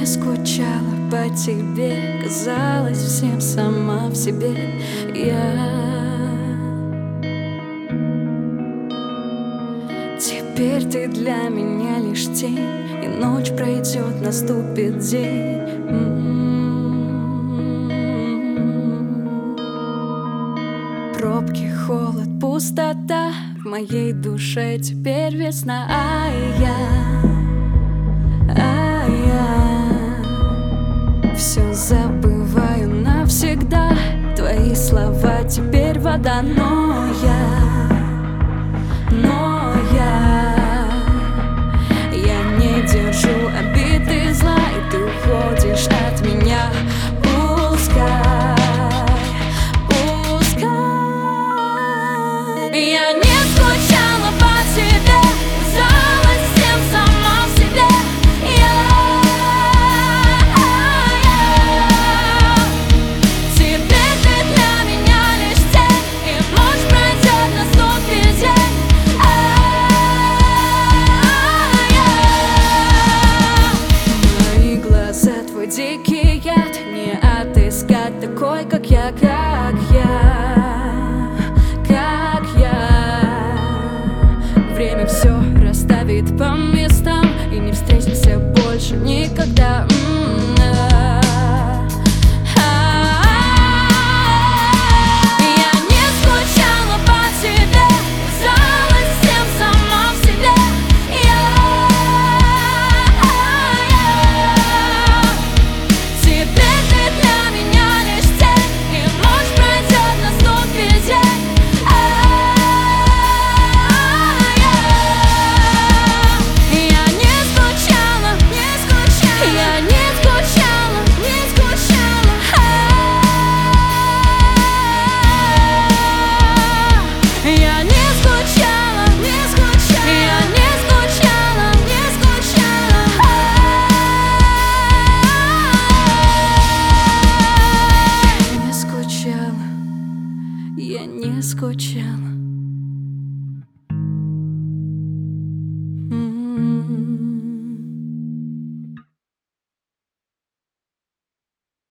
не скучала по тебе, казалась всем сама в себе. Теперь ты для меня лишь тень, и ночь пройдет, наступит день. Пробки, холод, пустота, в моей душе теперь весна. Все забываю навсегда, твои слова теперь вода. Но я не держу обиды зла, и ты уходишь от меня. Я не скучала по тебе, казалась всем сама в себе. Теперь ты для меня лишь тень, и ночь пройдет, наступит день. Мои глаза твой дикий яд, не отыскать такой, как я. Время все расставит по местам, и не встретимся больше никогда.